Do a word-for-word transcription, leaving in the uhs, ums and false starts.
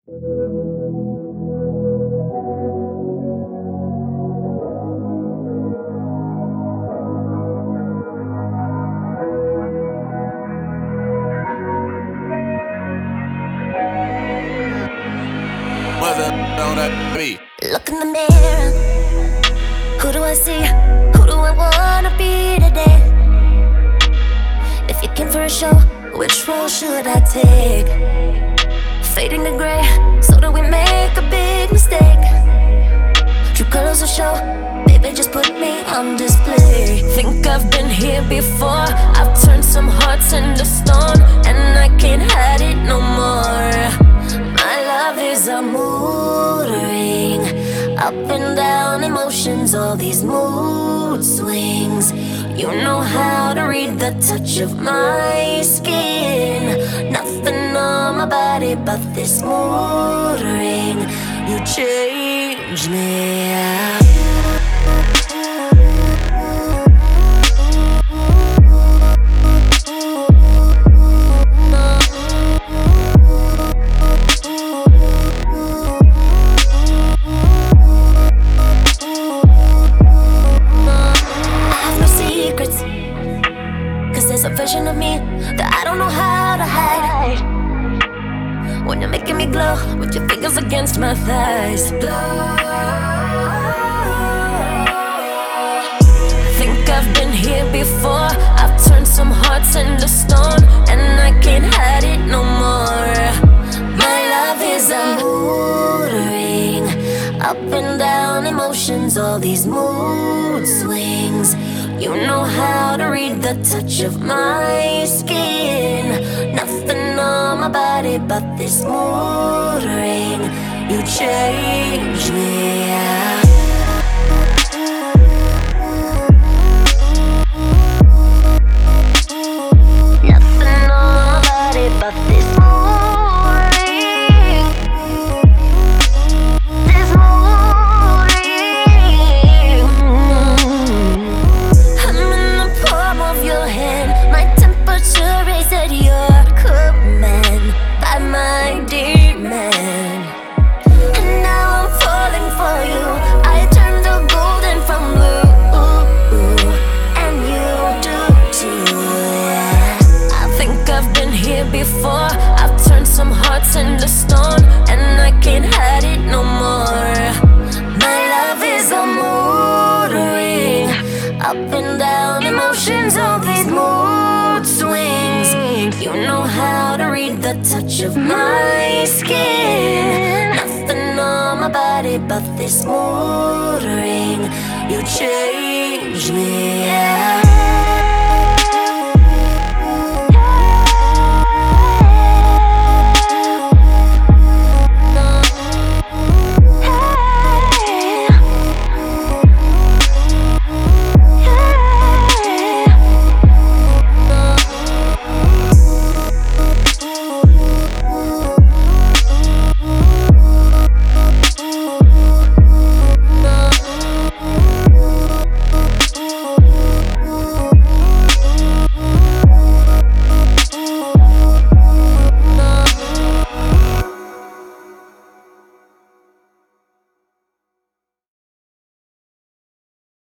What's up on that beat? Look in the mirror. Who do I see? Who do I wanna be today? If you came for a show, which role should I take? Fading to gray, so that we make a big mistake. True colors will show, baby, just put me on display. Think I've been here before. I've turned some hearts into stone, and I can't hide it no more. My love is a mood ring, up and down emotions, all these mood swings. You know how to read the touch of my skin. Nothing on my body but this mood ring. You change me. There's a version of me that I don't know how to hide. When you're making me glow with your fingers against my thighs. Think I've been here before. I've turned some hearts into stone, and I can't hide it no more. My love is a mood ring, up and down emotions, all these mood swings. You know how to read the touch of my skin. Nothing on my body but this mood ring. You change me. Nothing on my body but this mood ring. This mood ring. I'm in the palm of your hand. My temperature is at your command by my demand. And now I'm falling for you. I turn the golden from blue, and you do too. I think I've been here before. I've turned some hearts into stone, and I can't hide it no more. My love is a mood ring, up and down emotions, all these mood swings. You know how to read the touch of my skin. Nothing on my body but this mood ring. You change me.